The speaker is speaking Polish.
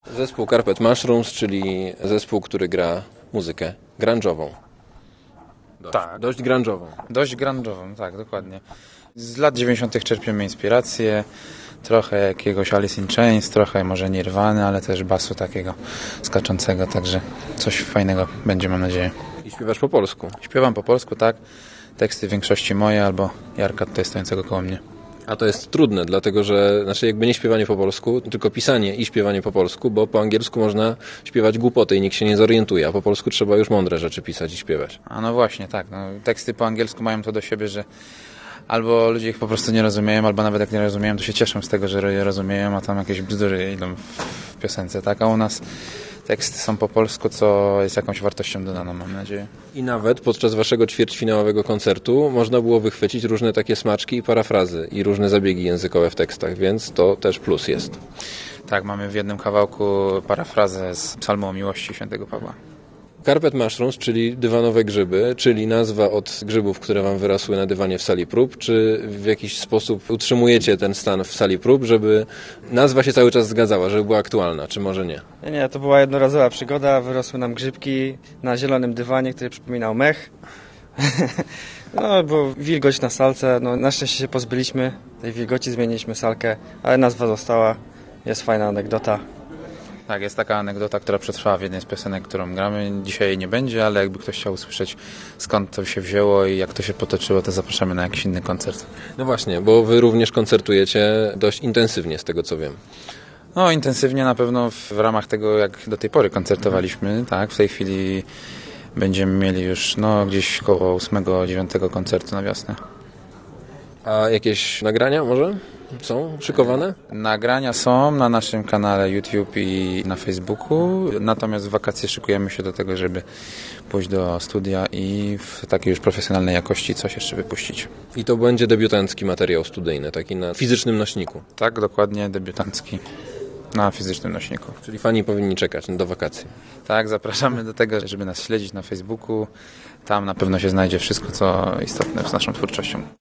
Zespół Carpet Mushrooms, czyli zespół, który gra muzykę grunge'ową. Dość grunge'ową. Dość grunge'ową, tak, dokładnie. Z lat 90. czerpiemy inspirację, trochę jakiegoś Alice in Chains, trochę może Nirwany, ale też basu takiego skaczącego, także coś fajnego będzie, mam nadzieję. I śpiewasz po polsku. Śpiewam po polsku, tak, teksty w większości moje albo Jarka tutaj stojącego koło mnie. A to jest trudne, dlatego że, jakby nie śpiewanie po polsku, tylko pisanie i śpiewanie po polsku, bo po angielsku można śpiewać głupoty i nikt się nie zorientuje, a po polsku trzeba już mądre rzeczy pisać i śpiewać. A no właśnie, tak, no, teksty po angielsku mają to do siebie, że albo ludzie ich po prostu nie rozumieją, albo nawet jak nie rozumieją, to się cieszą z tego, że je rozumieją, a tam jakieś bzdury idą w piosence, tak? A u nas teksty są po polsku, co jest jakąś wartością dodaną, mam nadzieję. I nawet podczas waszego ćwierćfinałowego koncertu można było wychwycić różne takie smaczki i parafrazy i różne zabiegi językowe w tekstach, więc to też plus jest. Tak, mamy w jednym kawałku parafrazę z Psalmu o miłości świętego Pawła. Carpet Mushrooms, czyli dywanowe grzyby, czyli nazwa od grzybów, które wam wyrosły na dywanie w sali prób. Czy w jakiś sposób utrzymujecie ten stan w sali prób, żeby nazwa się cały czas zgadzała, żeby była aktualna, czy może nie? Nie, to była jednorazowa przygoda. Wyrosły nam grzybki na zielonym dywanie, który przypominał mech. No, bo wilgoć na salce. No, na szczęście się pozbyliśmy tej wilgoci, zmieniliśmy salkę, ale nazwa została. Jest fajna anegdota. Tak, jest taka anegdota, która przetrwała w jednej z piosenek, którą gramy. Dzisiaj jej nie będzie, ale jakby ktoś chciał usłyszeć, skąd to się wzięło i jak to się potoczyło, to zapraszamy na jakiś inny koncert. No właśnie, bo wy również koncertujecie dość intensywnie, z tego co wiem. No, intensywnie na pewno w ramach tego, jak do tej pory koncertowaliśmy, tak, w tej chwili będziemy mieli już gdzieś koło 8-9 koncertu na wiosnę. A jakieś nagrania może są szykowane? Nagrania są na naszym kanale YouTube i na Facebooku, natomiast w wakacje szykujemy się do tego, żeby pójść do studia i w takiej już profesjonalnej jakości coś jeszcze wypuścić. I to będzie debiutancki materiał studyjny, taki na fizycznym nośniku. Tak, dokładnie, debiutancki na fizycznym nośniku. Czyli fani powinni czekać do wakacji. Tak, zapraszamy do tego, żeby nas śledzić na Facebooku. Tam na pewno się znajdzie wszystko, co istotne z naszą twórczością.